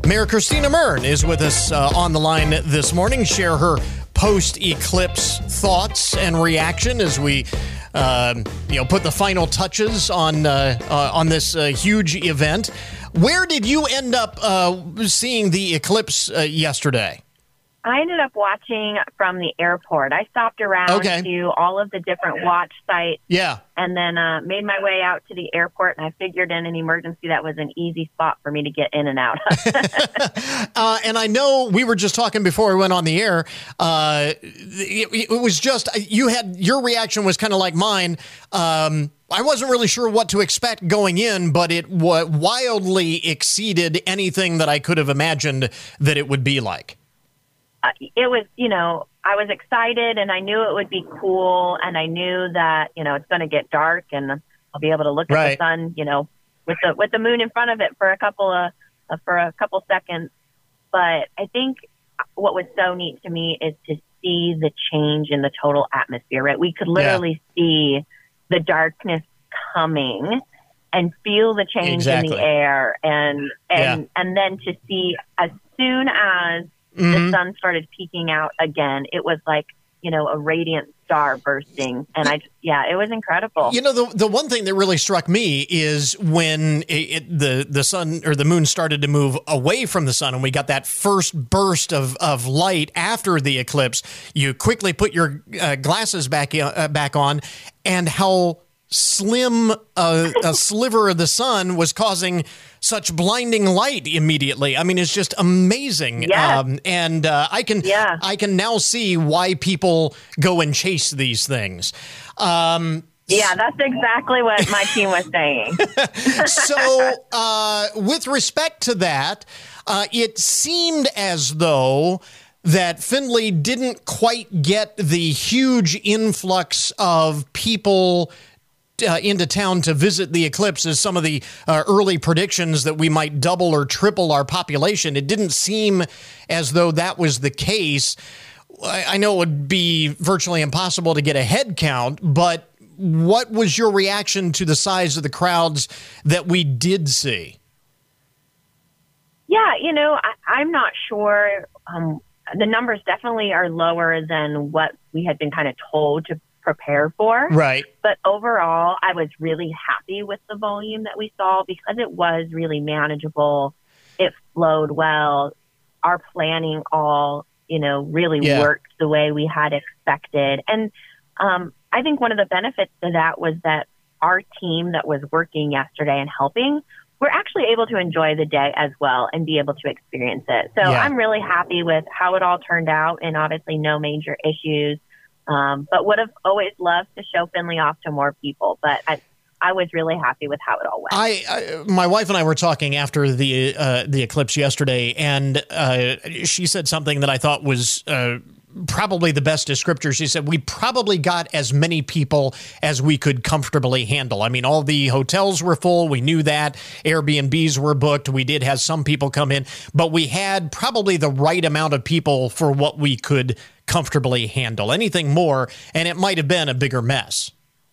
Mayor Christina Murn is with us on the line this morning. Share her post-eclipse thoughts and reaction as we, put the final touches on this huge event. Where did you end up seeing the eclipse yesterday? I ended up watching from the airport. I stopped around to all of the different watch sites. Yeah. And then made my way out to the airport, and I figured in an emergency that was an easy spot for me to get in and out of. And I know we were just talking before we went on the air. It was just, your reaction was kind of like mine. I wasn't really sure what to expect going in, but it wildly exceeded anything that I could have imagined that it would be like. It was, I was excited and I knew it would be cool. And I knew that, it's going to get dark and I'll be able to look at the sun, with the moon in front of it for a couple seconds. But I think what was so neat to me is to see the change in the total atmosphere, right? We could literally see the darkness coming and feel the change in the air. And then to see as soon as the sun started peeking out again, it was like, a radiant star bursting. And it was incredible. The one thing that really struck me is when the sun or the moon started to move away from the sun and we got that first burst of light after the eclipse, you quickly put your glasses back on, and how slim a sliver of the sun was causing such blinding light immediately. I mean, it's just amazing. Yes. I can now see why people go and chase these things. Yeah, that's exactly what my team was saying. So with respect to that, it seemed as though that Findlay didn't quite get the huge influx of people into town to visit the eclipse as some of the early predictions that we might double or triple our population. It didn't seem as though that was the case. I know it would be virtually impossible to get a head count, but what was your reaction to the size of the crowds that we did see? Yeah, I'm not sure. The numbers definitely are lower than what we had been kind of told to prepare for. Right. But overall, I was really happy with the volume that we saw because it was really manageable. It flowed well. Our planning all, really worked the way we had expected. And I think one of the benefits to that was that our team that was working yesterday and helping, we're actually able to enjoy the day as well and be able to experience it. So I'm really happy with how it all turned out, and obviously no major issues. But would have always loved to show Findlay off to more people. But I was really happy with how it all went. My wife and I were talking after the eclipse yesterday, and she said something that I thought was probably the best descriptor. She said, we probably got as many people as we could comfortably handle. I mean, all the hotels were full. We knew that. Airbnbs were booked. We did have some people come in, but we had probably the right amount of people for what we could comfortably handle. Anything more, and it might have been a bigger mess.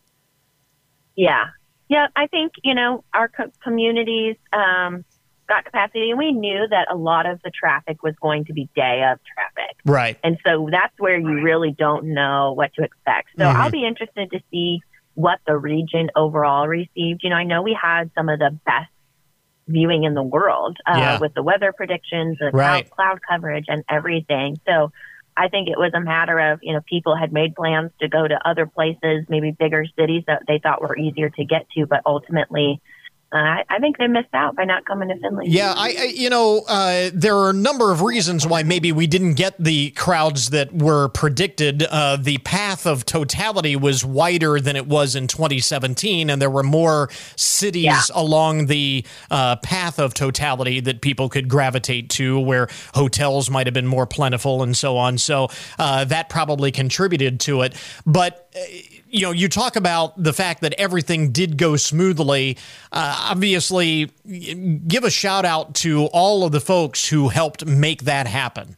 Yeah. I think, our communities got capacity, and we knew that a lot of the traffic was going to be day of traffic. Right. And so that's where you really don't know what to expect. So I'll be interested to see what the region overall received. I know we had some of the best viewing in the world with the weather predictions, the cloud coverage and everything. So I think it was a matter of, people had made plans to go to other places, maybe bigger cities that they thought were easier to get to, but ultimately I think they missed out by not coming to Findlay. Yeah, there are a number of reasons why maybe we didn't get the crowds that were predicted. The path of totality was wider than it was in 2017, and there were more cities along the path of totality that people could gravitate to, where hotels might have been more plentiful and so on. So that probably contributed to it. But you talk about the fact that everything did go smoothly. Obviously, give a shout out to all of the folks who helped make that happen.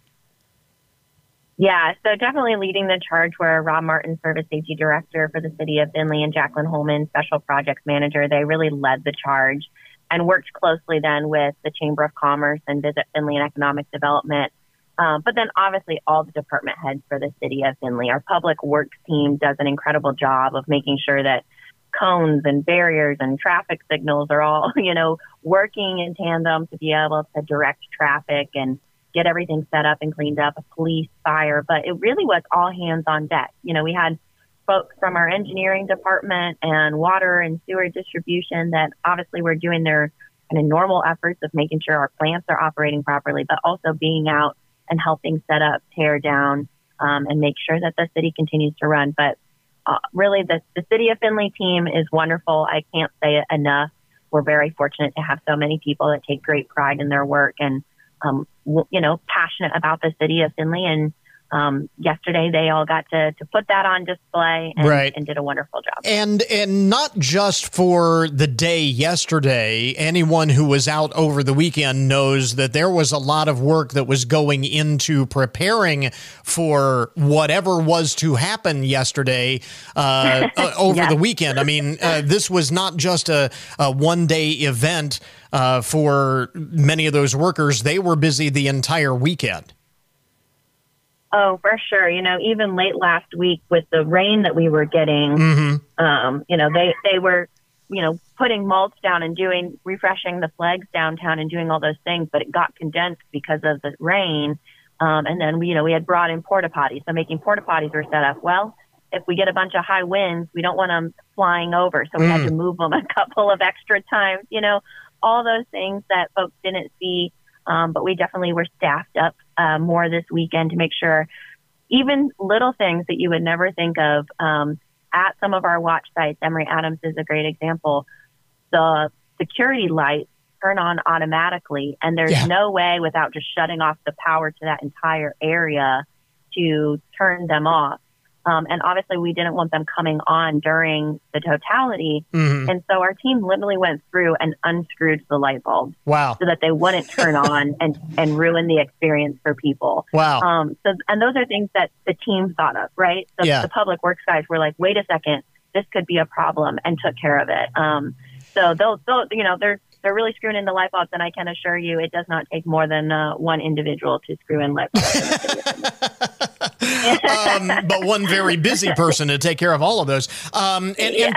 Yeah, so definitely leading the charge were Rob Martin, Service Safety Director for the City of Findlay, and Jacqueline Holman, Special Projects Manager. They really led the charge. and worked closely then with the Chamber of Commerce and Visit Findlay and Economic Development. But then obviously all the department heads for the city of Findlay. Our public works team does an incredible job of making sure that cones and barriers and traffic signals are all, working in tandem to be able to direct traffic and get everything set up and cleaned up, police, fire. But it really was all hands on deck. We had folks from our engineering department and water and sewer distribution that obviously were doing their kind of normal efforts of making sure our plants are operating properly, but also being out and helping set up, tear down, and make sure that the city continues to run. But really, the City of Findlay team is wonderful. I can't say it enough. We're very fortunate to have so many people that take great pride in their work and, passionate about the City of Findlay. And yesterday, they all got to put that on display and did a wonderful job. And not just for the day yesterday, anyone who was out over the weekend knows that there was a lot of work that was going into preparing for whatever was to happen yesterday over the weekend. I mean, this was not just a one-day event for many of those workers. They were busy the entire weekend. Oh, for sure. Even late last week with the rain that we were getting, they were, putting mulch down and refreshing the flags downtown and doing all those things, but it got condensed because of the rain. And then we had brought in porta potties. So making porta potties were set up. Well, if we get a bunch of high winds, we don't want them flying over. So we had to move them a couple of extra times, all those things that folks didn't see. But we definitely were staffed up more this weekend to make sure even little things that you would never think of at some of our watch sites. Emory Adams is a great example. The security lights turn on automatically, and there's no way without just shutting off the power to that entire area to turn them off. And obviously, we didn't want them coming on during the totality. And so our team literally went through and unscrewed the light bulbs. Wow. So that they wouldn't turn on and ruin the experience for people. Wow. And those are things that the team thought of, right? So the public works guys were like, wait a second, this could be a problem, and took care of it. So they'll they're really screwing in the light bulbs, and I can assure you it does not take more than one individual to screw in light bulbs. But one very busy person to take care of all of those. To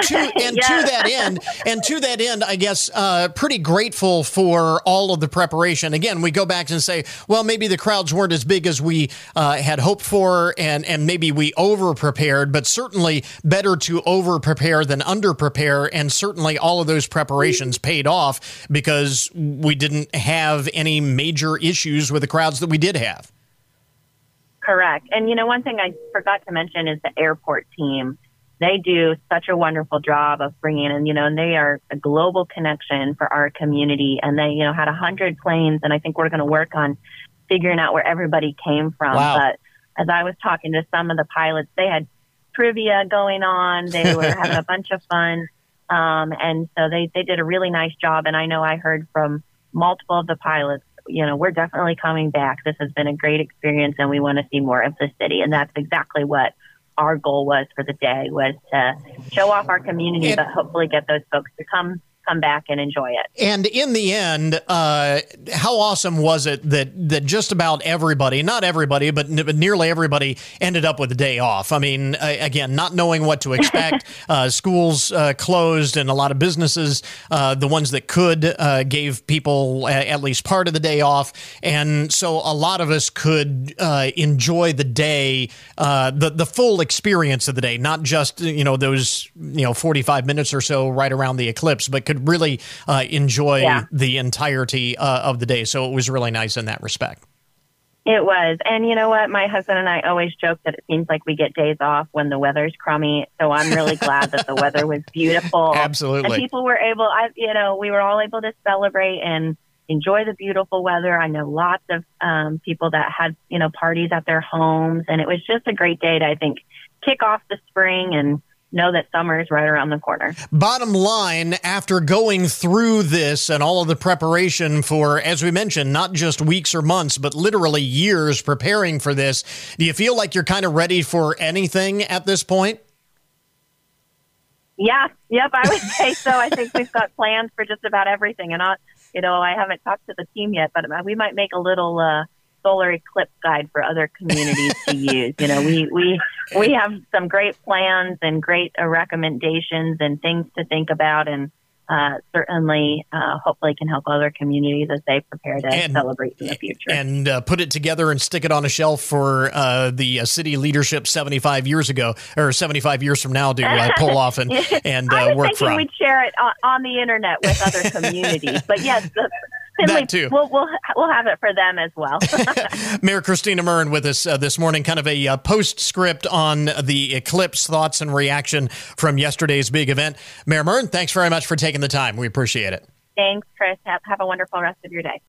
that end, I guess, pretty grateful for all of the preparation. Again, we go back and say, well, maybe the crowds weren't as big as we had hoped for, and maybe we over-prepared, but certainly better to over-prepare than under-prepare, and certainly all of those preparations paid off because we didn't have any major issues with the crowds that we did have. Correct. And, one thing I forgot to mention is the airport team. They do such a wonderful job of bringing in, and they are a global connection for our community. And they, had 100 planes. And I think we're going to work on figuring out where everybody came from. Wow. But as I was talking to some of the pilots, they had trivia going on. They were having a bunch of fun. And so they did a really nice job. And I know I heard from multiple of the pilots, we're definitely coming back. This has been a great experience, and we want to see more of the city. And that's exactly what our goal was for the day, was to show off our community, but hopefully get those folks to come back and enjoy it. And in the end, how awesome was it that just about everybody, not everybody, but nearly everybody ended up with a day off? I mean, again, not knowing what to expect, schools closed, and a lot of businesses, the ones that could, gave people at least part of the day off. And so a lot of us could enjoy the day, the full experience of the day, not just, those, 45 minutes or so right around the eclipse, but could really enjoy the entirety of the day. So it was really nice in that respect. It was. And you know what? My husband and I always joke that it seems like we get days off when the weather's crummy. So I'm really glad that the weather was beautiful. Absolutely. And people were able, we were all able to celebrate and enjoy the beautiful weather. I know lots of people that had, parties at their homes. And it was just a great day to, I think, kick off the spring and know that summer is right around the corner. Bottom line, after going through this and all of the preparation for, as we mentioned, not just weeks or months, but literally years preparing for this, do you feel like you're kind of ready for anything at this point? Yep, I would say so. I think we've got plans for just about everything. And, I haven't talked to the team yet, but we might make a little solar eclipse guide for other communities to use. We have some great plans and great recommendations and things to think about, and certainly hopefully can help other communities as they prepare to celebrate in the future. And put it together and stick it on a shelf for the city leadership 75 years ago, or 75 years from now to pull off and I was work from. We'd share it on the internet with other communities. But yes, that too. We'll have it for them as well. Mayor Christina Murren with us this morning, kind of a postscript on the eclipse, thoughts and reaction from yesterday's big event. Mayor Murren, thanks very much for taking the time. We appreciate it. Thanks, Chris. Have a wonderful rest of your day.